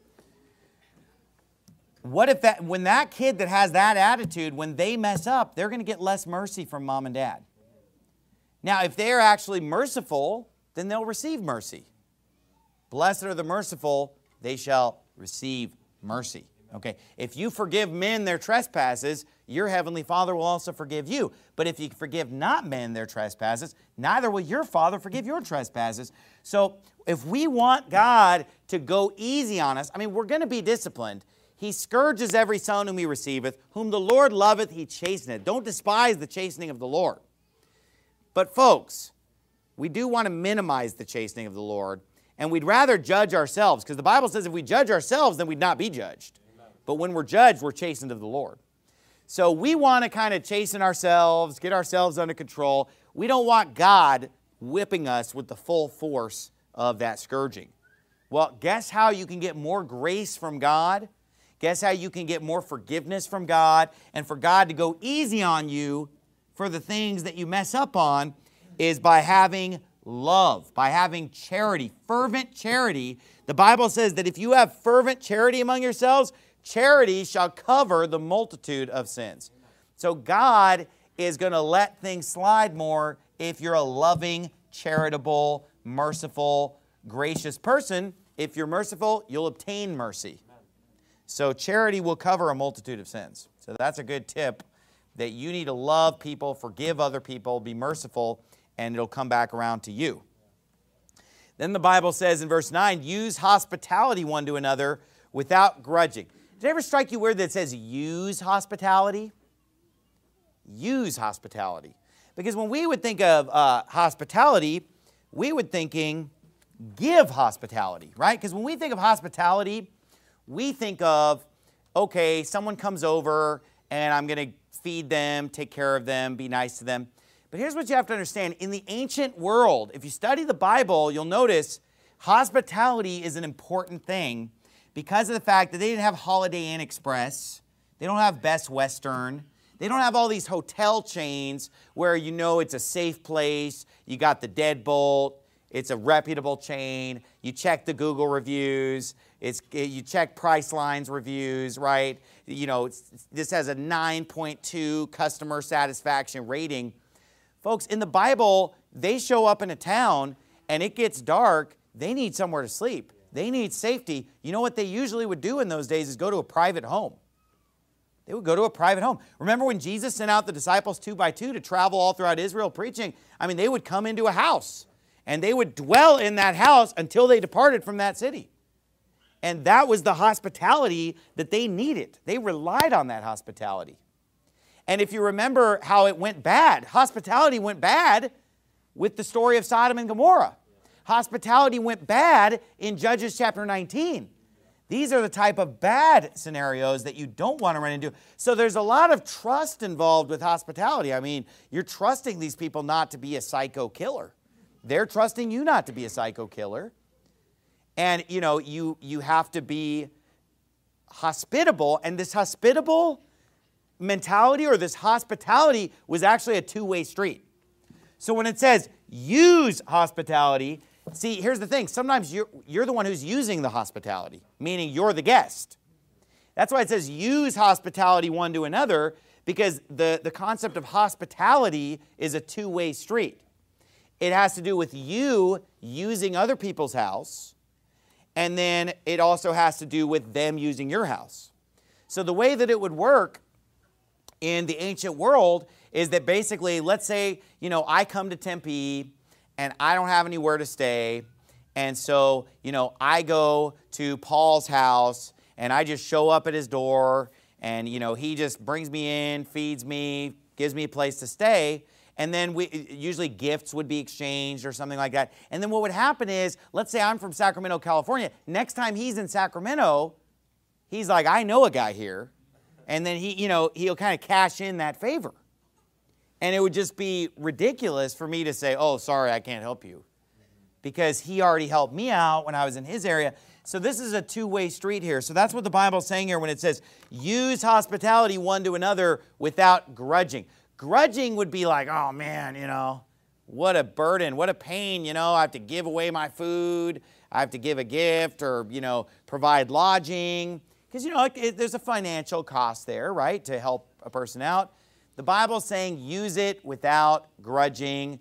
What if when that kid that has that attitude, when they mess up, they're going to get less mercy from mom and dad. Now, if they're actually merciful, then they'll receive mercy. Blessed are the merciful, they shall receive mercy. Okay, if you forgive men their trespasses, your heavenly Father will also forgive you. But if you forgive not men their trespasses, neither will your Father forgive your trespasses. So if we want God to go easy on us, we're going to be disciplined. He scourges every son whom he receiveth. Whom the Lord loveth, he chasteneth. Don't despise the chastening of the Lord. But folks, we do want to minimize the chastening of the Lord, and we'd rather judge ourselves, because the Bible says if we judge ourselves, then we'd not be judged. But when we're judged, we're chastened of the Lord. So we want to kind of chasten ourselves, get ourselves under control. We don't want God whipping us with the full force of that scourging. Well, guess how you can get more grace from God? Guess how you can get more forgiveness from God and for God to go easy on you for the things that you mess up on is by having love, by having charity, fervent charity. The Bible says that if you have fervent charity among yourselves, charity shall cover the multitude of sins. So God is going to let things slide more if you're a loving, charitable, merciful, gracious person. If you're merciful, you'll obtain mercy. So charity will cover a multitude of sins. So that's a good tip, that you need to love people, forgive other people, be merciful, and it'll come back around to you. Then the Bible says in verse 9, use hospitality one to another without grudging. Did it ever strike you weird that it says use hospitality? Use hospitality. Because when we would think of hospitality, we would thinking give hospitality, right? Because when we think of hospitality, we think of, okay, someone comes over and I'm going to feed them, take care of them, be nice to them. But here's what you have to understand. In the ancient world, if you study the Bible, you'll notice hospitality is an important thing because of the fact that they didn't have Holiday Inn Express. They don't have Best Western. They don't have all these hotel chains where you know it's a safe place. You got the Deadbolt. It's a reputable chain. You check the Google reviews. You check Priceline's reviews, right? This has a 9.2 customer satisfaction rating. Folks, in the Bible, they show up in a town and it gets dark. They need somewhere to sleep. They need safety. You know what they usually would do in those days is go to a private home. They would go to a private home. Remember when Jesus sent out the disciples 2 by 2 to travel all throughout Israel preaching? They would come into a house and they would dwell in that house until they departed from that city. And that was the hospitality that they needed. They relied on that hospitality. And if you remember how it went bad, hospitality went bad with the story of Sodom and Gomorrah. Hospitality went bad in Judges chapter 19. These are the type of bad scenarios that you don't want to run into. So there's a lot of trust involved with hospitality. You're trusting these people not to be a psycho killer. They're trusting you not to be a psycho killer. And, you have to be hospitable. And this hospitable mentality or this hospitality was actually a two-way street. So when it says use hospitality, see, here's the thing. Sometimes you're the one who's using the hospitality, meaning you're the guest. That's why it says use hospitality one to another, because the concept of hospitality is a two-way street. It has to do with you using other people's house, and then it also has to do with them using your house. So the way that it would work in the ancient world is that basically, let's say, I come to Tempe and I don't have anywhere to stay. And so, I go to Paul's house and I just show up at his door And, you know, he just brings me in, feeds me, gives me a place to stay. And then usually gifts would be exchanged or something like that. And then what would happen is, let's say I'm from Sacramento, California. Next time he's in Sacramento, he's like, I know a guy here. And then he'll kind of cash in that favor. And it would just be ridiculous for me to say, oh, sorry, I can't help you. Because he already helped me out when I was in his area. So this is a two-way street here. So that's what the Bible's saying here when it says, use hospitality one to another without grudging. Grudging would be like, oh man, you know, what a burden, what a pain, you know, I have to give away my food, I have to give a gift or, you know, provide lodging. Because, you know, there's a financial cost there, right, to help a person out. The Bible's saying use it without grudging,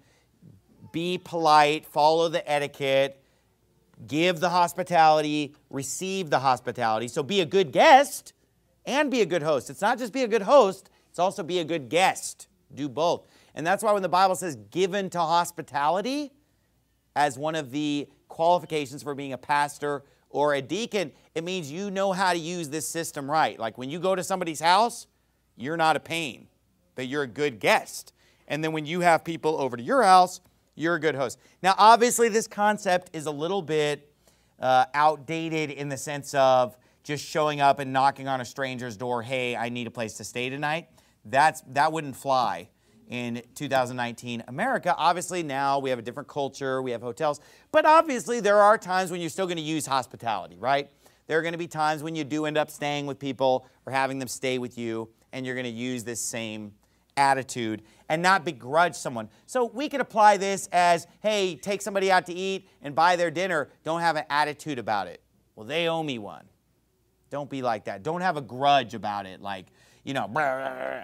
be polite, follow the etiquette, give the hospitality, receive the hospitality. So be a good guest and be a good host. It's not just be a good host, it's also be a good guest. Do both. And that's why when the Bible says given to hospitality as one of the qualifications for being a pastor or a deacon, it means you know how to use this system right. Like when you go to somebody's house, you're not a pain, but you're a good guest. And then when you have people over to your house, you're a good host. Now, obviously, this concept is a little bit outdated in the sense of just showing up and knocking on a stranger's door, hey, I need a place to stay tonight. That wouldn't fly in 2019 America. Obviously, now we have a different culture, we have hotels, but obviously there are times when you're still going to use hospitality, right? There are going to be times when you do end up staying with people or having them stay with you, and you're going to use this same attitude and not begrudge someone. So we could apply this as, hey, take somebody out to eat and buy their dinner. Don't have an attitude about it. Well, they owe me one. Don't be like that. Don't have a grudge about it, like, you know. Blah, blah, blah.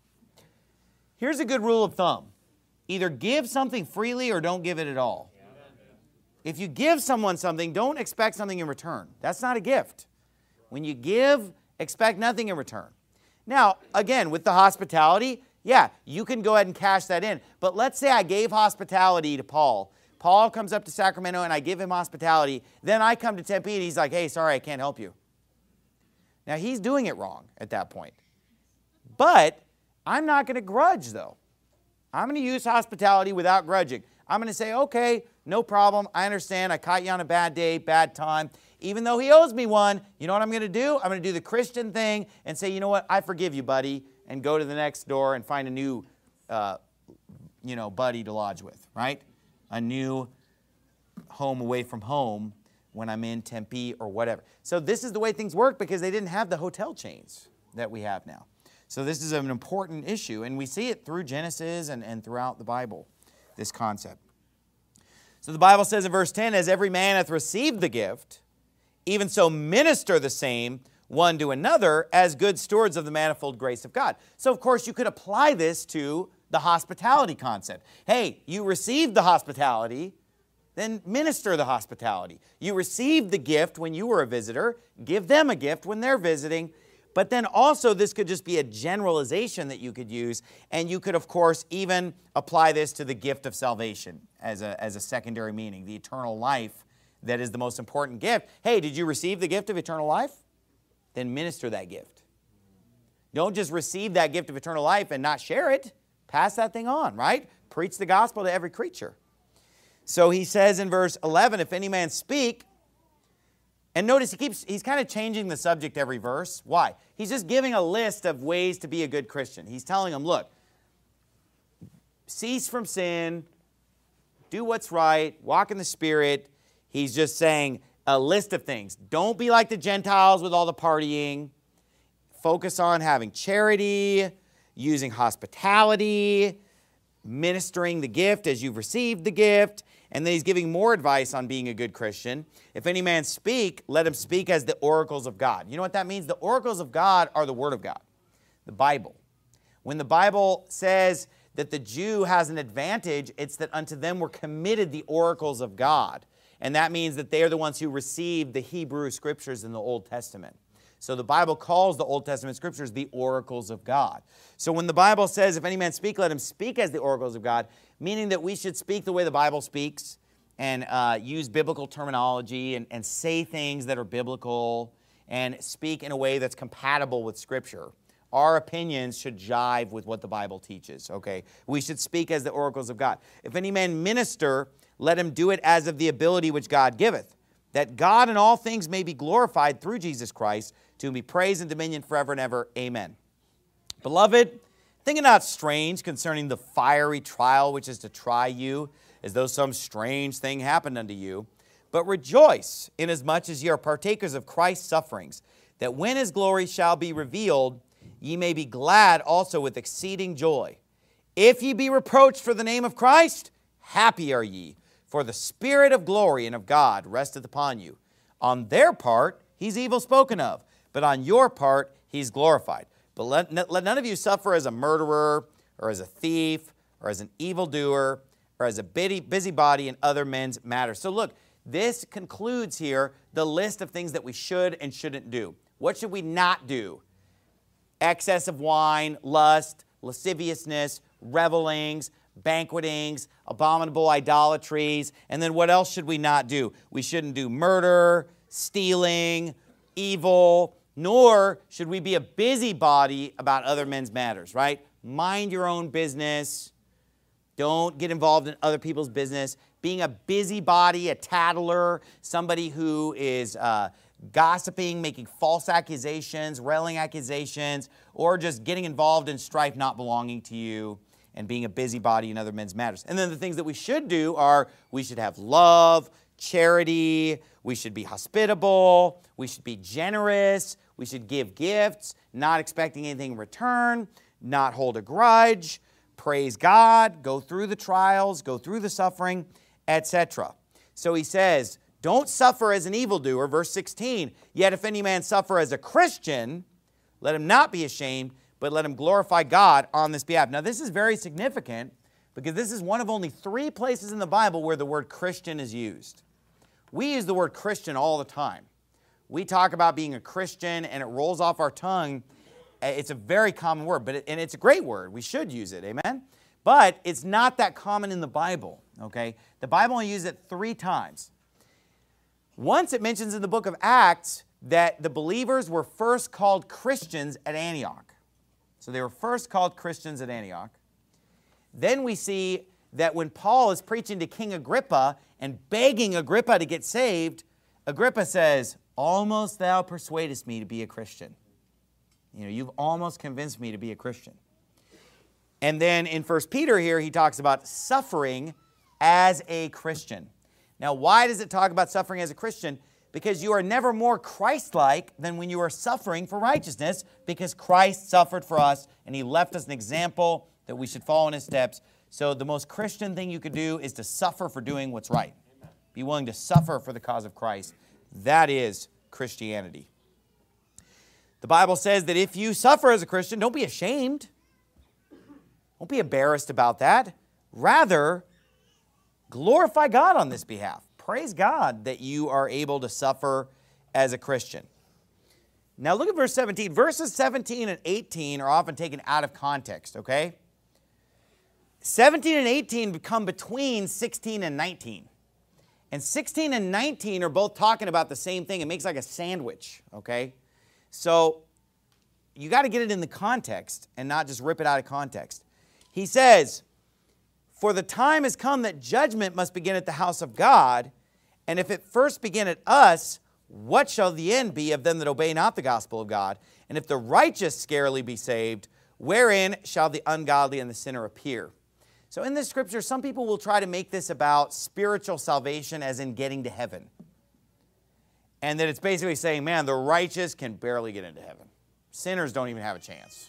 Here's a good rule of thumb. Either give something freely or don't give it at all. If you give someone something, don't expect something in return. That's not a gift. When you give, expect nothing in return. Now, again, with the hospitality, yeah, you can go ahead and cash that in. But let's say I gave hospitality to Paul. Paul comes up to Sacramento and I give him hospitality. Then I come to Tempe and he's like, hey, sorry, I can't help you. Now, he's doing it wrong at that point. But I'm not going to grudge, though. I'm going to use hospitality without grudging. I'm going to say, okay, no problem. I understand. I caught you on a bad day, bad time. Even though he owes me one, you know what I'm going to do? I'm going to do the Christian thing and say, you know what? I forgive you, buddy, and go to the next door and find a new, buddy to lodge with, right? A new home away from home when I'm in Tempe or whatever. So this is the way things work because they didn't have the hotel chains that we have now. So this is an important issue, and we see it through Genesis and throughout the Bible, this concept. So the Bible says in verse 10, as every man hath received the gift, even so minister the same one to another as good stewards of the manifold grace of God. So, of course, you could apply this to the hospitality concept. Hey, you received the hospitality, then minister the hospitality. You received the gift when you were a visitor, give them a gift when they're visiting. But then also this could just be a generalization that you could use, and you could, of course, even apply this to the gift of salvation as a secondary meaning, the eternal life that is the most important gift. Hey, did you receive the gift of eternal life? Then minister that gift. Don't just receive that gift of eternal life and not share it. Pass that thing on, right? Preach the gospel to every creature. So he says in verse 11, if any man speak, and notice he's kind of changing the subject every verse. Why? He's just giving a list of ways to be a good Christian. He's telling them, look, cease from sin, do what's right, walk in the Spirit. He's just saying a list of things. Don't be like the Gentiles with all the partying. Focus on having charity, using hospitality, ministering the gift as you've received the gift. And then he's giving more advice on being a good Christian. If any man speak, let him speak as the oracles of God. You know what that means? The oracles of God are the Word of God, the Bible. When the Bible says that the Jew has an advantage, it's that unto them were committed the oracles of God. And that means that they are the ones who received the Hebrew Scriptures in the Old Testament. So the Bible calls the Old Testament Scriptures the oracles of God. So when the Bible says, if any man speak, let him speak as the oracles of God, meaning that we should speak the way the Bible speaks and use biblical terminology and say things that are biblical and speak in a way that's compatible with Scripture. Our opinions should jive with what the Bible teaches, okay? We should speak as the oracles of God. If any man minister, let him do it as of the ability which God giveth, that God in all things may be glorified through Jesus Christ, to whom be praise and dominion forever and ever. Amen. Beloved, think it not strange concerning the fiery trial which is to try you, as though some strange thing happened unto you. But rejoice, inasmuch as ye are partakers of Christ's sufferings, that when his glory shall be revealed, ye may be glad also with exceeding joy. If ye be reproached for the name of Christ, happy are ye, for the Spirit of glory and of God resteth upon you. On their part, he's evil spoken of, but on your part, he's glorified. But let none of you suffer as a murderer, or as a thief, or as an evildoer, or as a busybody in other men's matters. So look, this concludes here the list of things that we should and shouldn't do. What should we not do? Excess of wine, lust, lasciviousness, revelings, banquetings, abominable idolatries. And then what else should we not do? We shouldn't do murder, stealing, evil, nor should we be a busybody about other men's matters, right? Mind your own business. Don't get involved in other people's business. Being a busybody, a tattler, somebody who is gossiping, making false accusations, railing accusations, or just getting involved in strife not belonging to you and being a busybody in other men's matters. And then the things that we should do are we should have love, charity, we should be hospitable, we should be generous, we should give gifts, not expecting anything in return, not hold a grudge, praise God, go through the trials, go through the suffering, etc. So he says, don't suffer as an evildoer, verse 16. Yet if any man suffer as a Christian, let him not be ashamed, but let him glorify God on this behalf. Now this is very significant because this is one of only 3 places in the Bible where the word Christian is used. We use the word Christian all the time. We talk about being a Christian and it rolls off our tongue. It's a very common word, and it's a great word. We should use it, amen? But it's not that common in the Bible, okay? The Bible only uses it 3 times. Once it mentions in the book of Acts that the believers were first called Christians at Antioch. So they were first called Christians at Antioch. Then we see that when Paul is preaching to King Agrippa and begging Agrippa to get saved, Agrippa says, almost thou persuadest me to be a Christian. You know, you've almost convinced me to be a Christian. And then in 1 Peter here, he talks about suffering as a Christian. Now, why does it talk about suffering as a Christian? Because you are never more Christ-like than when you are suffering for righteousness, because Christ suffered for us, and he left us an example that we should follow in his steps. So the most Christian thing you could do is to suffer for doing what's right. Be willing to suffer for the cause of Christ. That is Christianity. The Bible says that if you suffer as a Christian, don't be ashamed. Don't be embarrassed about that. Rather, glorify God on this behalf. Praise God that you are able to suffer as a Christian. Now look at verse 17. Verses 17 and 18 are often taken out of context, okay? 17 and 18 come between 16 and 19. And 16 and 19 are both talking about the same thing. It makes like a sandwich, okay? So you got to get it in the context and not just rip it out of context. He says, for the time has come that judgment must begin at the house of God, and if it first begin at us, what shall the end be of them that obey not the gospel of God? And if the righteous scarcely be saved, wherein shall the ungodly and the sinner appear? So in this scripture, some people will try to make this about spiritual salvation as in getting to heaven. And that it's basically saying, man, the righteous can barely get into heaven. Sinners don't even have a chance.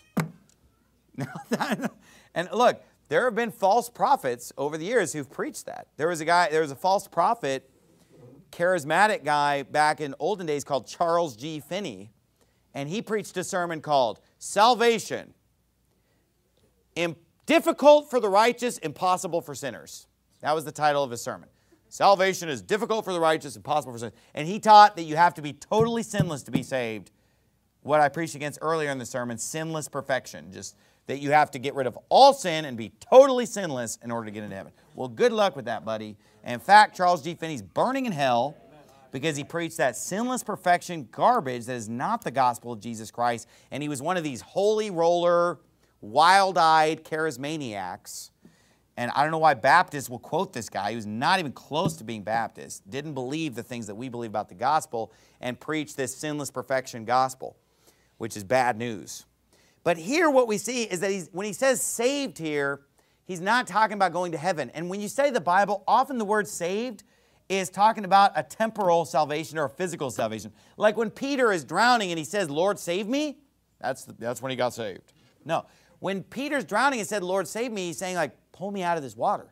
And look, there have been false prophets over the years who've preached that. There was a false prophet, charismatic guy back in olden days called Charles G. Finney, and he preached a sermon called Salvation, Difficult for the Righteous, Impossible for Sinners. That was the title of his sermon. Salvation is difficult for the righteous, impossible for sinners. And he taught that you have to be totally sinless to be saved. What I preached against earlier in the sermon, sinless perfection. Just that you have to get rid of all sin and be totally sinless in order to get into heaven. Well, good luck with that, buddy. And in fact, Charles G. Finney's burning in hell because he preached that sinless perfection garbage that is not the gospel of Jesus Christ. And he was one of these holy roller, wild-eyed charismaniacs. And I don't know why Baptists will quote this guy. He was not even close to being Baptist, didn't believe the things that we believe about the gospel, and preached this sinless perfection gospel, which is bad news. But here what we see is that when he says saved here, he's not talking about going to heaven. And when you study the Bible, often the word saved is talking about a temporal salvation or a physical salvation. Like when Peter is drowning and he says, Lord, save me, that's when he got saved. No, when Peter's drowning and said, Lord, save me, he's saying like, pull me out of this water.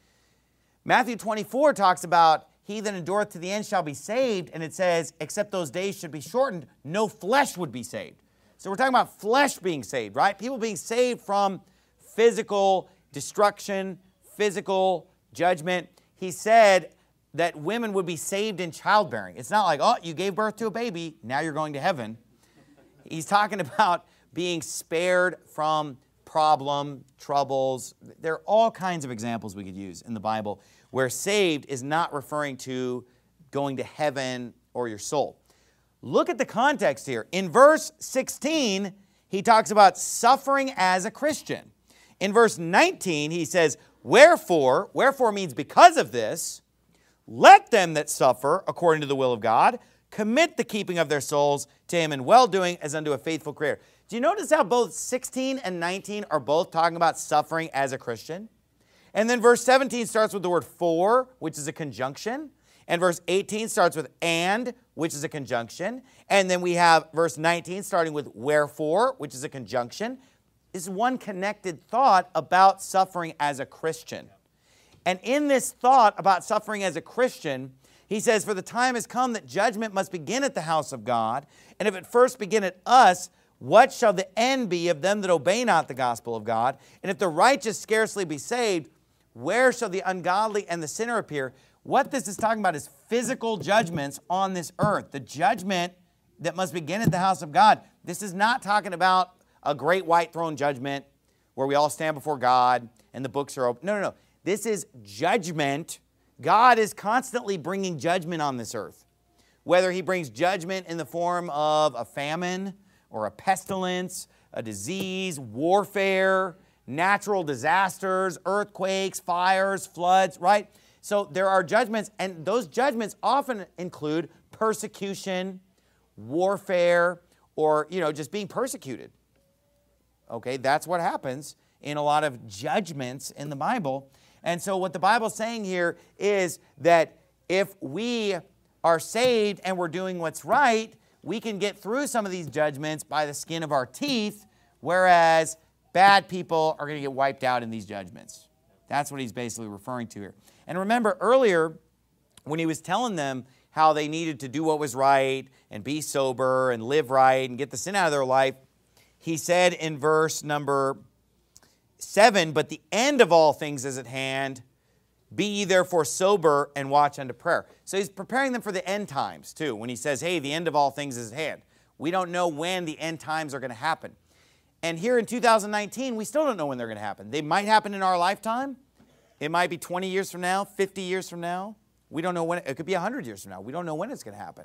Matthew 24 talks about, he that endureth to the end shall be saved, and it says, except those days should be shortened, no flesh would be saved. So we're talking about flesh being saved, right? People being saved from physical destruction, physical judgment. He said that women would be saved in childbearing. It's not like, oh, you gave birth to a baby, now you're going to heaven. He's talking about being spared from problem, troubles. There are all kinds of examples we could use in the Bible where saved is not referring to going to heaven or your soul. Look at the context here. In verse 16, he talks about suffering as a Christian. In verse 19, he says, wherefore means because of this, let them that suffer according to the will of God commit the keeping of their souls to him in well-doing as unto a faithful Creator. Do you notice how both 16 and 19 are both talking about suffering as a Christian? And then verse 17 starts with the word for, which is a conjunction. And verse 18 starts with and, which is a conjunction. And then we have verse 19 starting with wherefore, which is a conjunction. This is one connected thought about suffering as a Christian. And in this thought about suffering as a Christian, he says, for the time has come that judgment must begin at the house of God. And if it first begin at us, what shall the end be of them that obey not the gospel of God? And if the righteous scarcely be saved, where shall the ungodly and the sinner appear? What this is talking about is physical judgments on this earth. The judgment that must begin at the house of God. This is not talking about a great white throne judgment where we all stand before God and the books are open. No. This is judgment. God is constantly bringing judgment on this earth. Whether he brings judgment in the form of a famine or a pestilence, a disease, warfare, natural disasters, earthquakes, fires, floods, right? So there are judgments, and those judgments often include persecution, warfare, or, just being persecuted. Okay, that's what happens in a lot of judgments in the Bible. And so what the Bible's saying here is that if we are saved and we're doing what's right, we can get through some of these judgments by the skin of our teeth, whereas bad people are going to get wiped out in these judgments. That's what he's basically referring to here. And remember earlier when he was telling them how they needed to do what was right and be sober and live right and get the sin out of their life, he said in verse number 7, but the end of all things is at hand. Be ye therefore sober and watch unto prayer. So he's preparing them for the end times too. When he says, hey, the end of all things is at hand. We don't know when the end times are going to happen. And here in 2019, we still don't know when they're going to happen. They might happen in our lifetime. It might be 20 years from now, 50 years from now. We don't know when. It could be 100 years from now. We don't know when it's going to happen.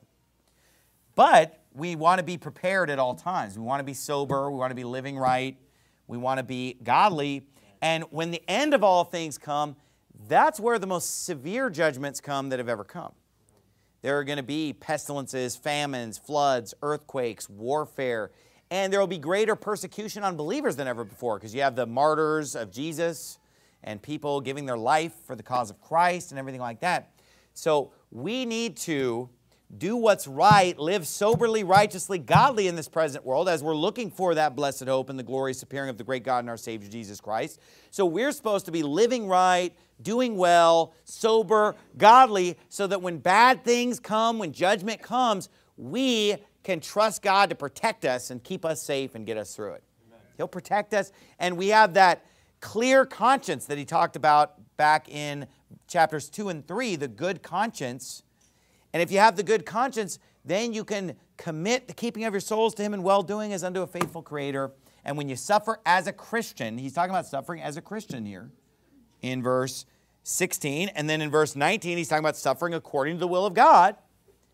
But we want to be prepared at all times. We want to be sober. We want to be living right. We want to be godly. And when the end of all things come, that's where the most severe judgments come that have ever come. There are going to be pestilences, famines, floods, earthquakes, warfare, and there will be greater persecution on believers than ever before because you have the martyrs of Jesus and people giving their life for the cause of Christ and everything like that. So we need to do what's right, live soberly, righteously, godly in this present world as we're looking for that blessed hope and the glorious appearing of the great God and our Savior Jesus Christ. So we're supposed to be living right, doing well, sober, godly, so that when bad things come, when judgment comes, we can trust God to protect us and keep us safe and get us through it. Amen. He'll protect us, and we have that clear conscience that he talked about back in chapters 2 and 3, the good conscience. And if you have the good conscience, then you can commit the keeping of your souls to him in well-doing as unto a faithful Creator. And when you suffer as a Christian, he's talking about suffering as a Christian here in verse 16. And then in verse 19, he's talking about suffering according to the will of God.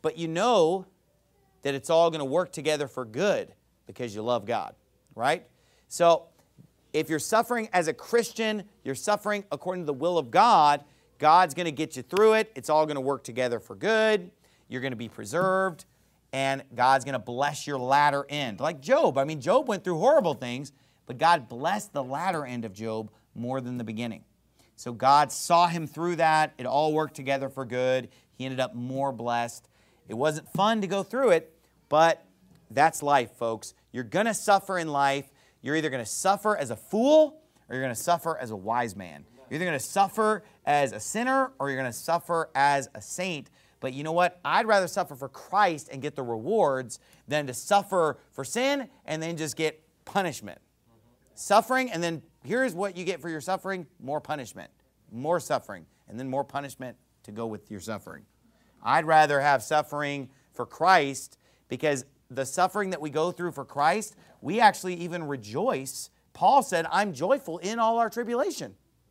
but you know that it's all going to work together for good because you love God, right? So if you're suffering as a Christian, you're suffering according to the will of God, God's going to get you through it. It's all going to work together for good. You're going to be preserved, and God's going to bless your latter end. Like Job. I mean, Job went through horrible things, but God blessed the latter end of Job more than the beginning. So God saw him through that. It all worked together for good. He ended up more blessed. It wasn't fun to go through it, but that's life, folks. You're going to suffer in life. You're either going to suffer as a fool or you're going to suffer as a wise man. You're either going to suffer as a sinner or you're going to suffer as a saint. But you know what? I'd rather suffer for Christ and get the rewards than to suffer for sin and then just get punishment. Suffering, and then here's what you get for your suffering: more punishment, more suffering, and then more punishment to go with your suffering. I'd rather have suffering for Christ, because the suffering that we go through for Christ, we actually even rejoice. Paul said, I'm joyful in all our tribulation.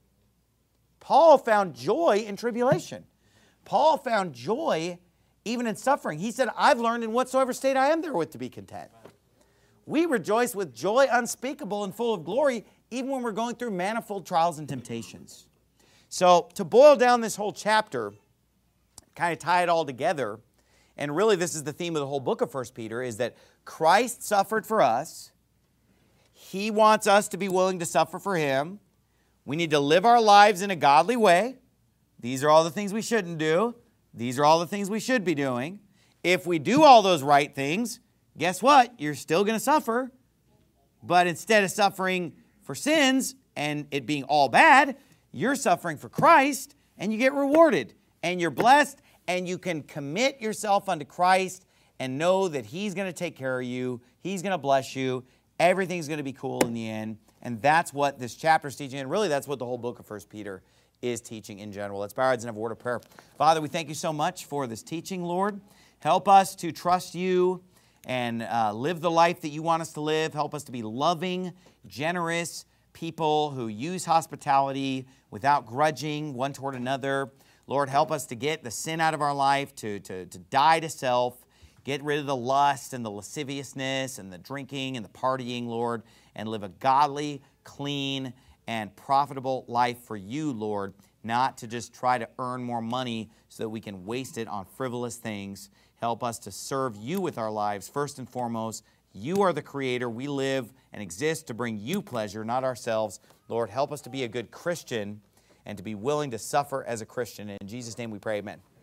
Paul found joy in tribulation. Paul found joy even in suffering. He said, I've learned in whatsoever state I am therewith to be content. We rejoice with joy unspeakable and full of glory, even when we're going through manifold trials and temptations. So to boil down this whole chapter, kind of tie it all together, and really this is the theme of the whole book of 1 Peter, is that Christ suffered for us. He wants us to be willing to suffer for Him. We need to live our lives in a godly way. These are all the things we shouldn't do. These are all the things we should be doing. If we do all those right things, guess what? You're still going to suffer. But instead of suffering for sins and it being all bad, you're suffering for Christ and you get rewarded. And you're blessed, and you can commit yourself unto Christ and know that He's going to take care of you. He's going to bless you. Everything's going to be cool in the end. And that's what this chapter is teaching. And really, that's what the whole book of 1 Peter is teaching in general. Let's bow our heads and have a word of prayer. Father, we thank you so much for this teaching, Lord. Help us to trust you and live the life that you want us to live. Help us to be loving, generous people who use hospitality without grudging one toward another. Lord, help us to get the sin out of our life, to die to self, get rid of the lust and the lasciviousness and the drinking and the partying, Lord, and live a godly, clean, and profitable life for you, Lord, not to just try to earn more money so that we can waste it on frivolous things. Help us to serve you with our lives first and foremost. You are the Creator. We live and exist to bring you pleasure, not ourselves. Lord, help us to be a good Christian and to be willing to suffer as a Christian. In Jesus' name we pray, amen.